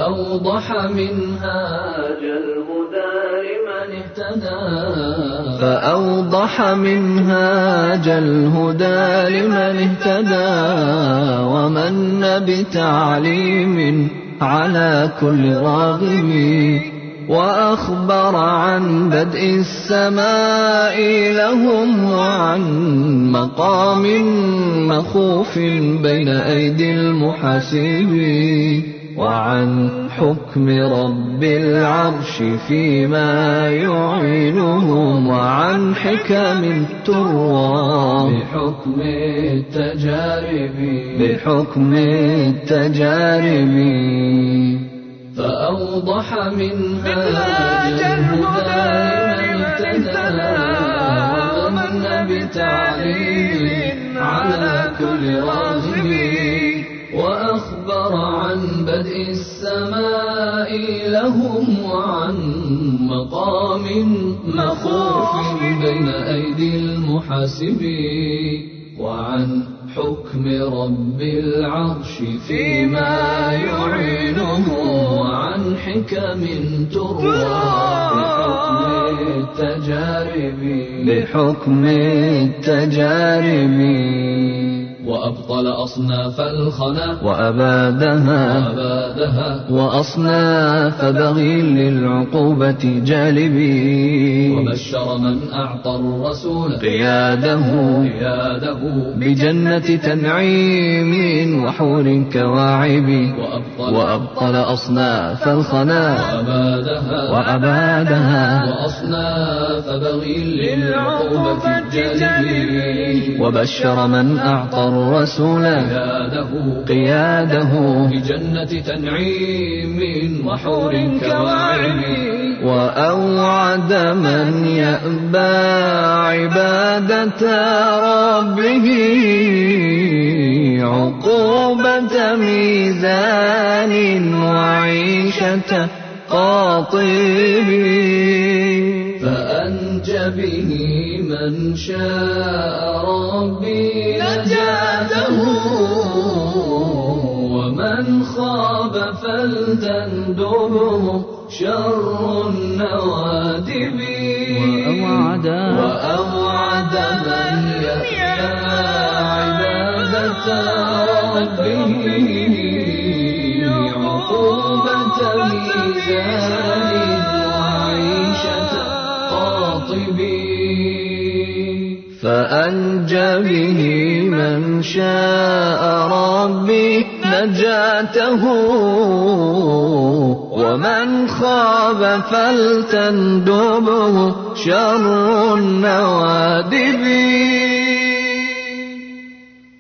فأوضح منهاج الهدى لمن اهتدى فأوضح منهاج الهدى لمن اهتدى ومن بتعليم على كل راغب وأخبر عن بدء السماء لهم وعن مقام مخوف بين أيدي المحاسبين وعن حكم رب العرش فيما يعينهم وعن حكم تروى بحكم التجارب فأوضح منهاج الهدى لمن اهتدى ومن بتعليم على كل راغب وأخبر عن بدء السماء لهم وعن مقام مخوف بين أيدي المحاسبين وعن حكم رب العرش فيما يعينه وعن حكم تروى بحكم التجارب وأبطل أصناف الخنا وأبادها وأصناف بغي للعقوبة جالبي وبشر من أعطى الرسول قياده بجنة تنعيم وحور كواعب وأبطل أصناف الخنا وأبادها وأصناف بغي للعقوبة جالبي وبشر من أعطى الرسول قياده بجنة تنعيم وحور كواعب وأوعد من يأبى عبادة ربه عقوبة ميزان وعيشة قاطب فأنجى به من شاء ربي نجاته ومن خاب فلتندبه شر النوادب وأوعد من يحيى عبادة ربه عقوبة ميزان وعيشة قاطب فأنجى به من شاء ربي نجاته ومن خاب فلتندبه شر النوادب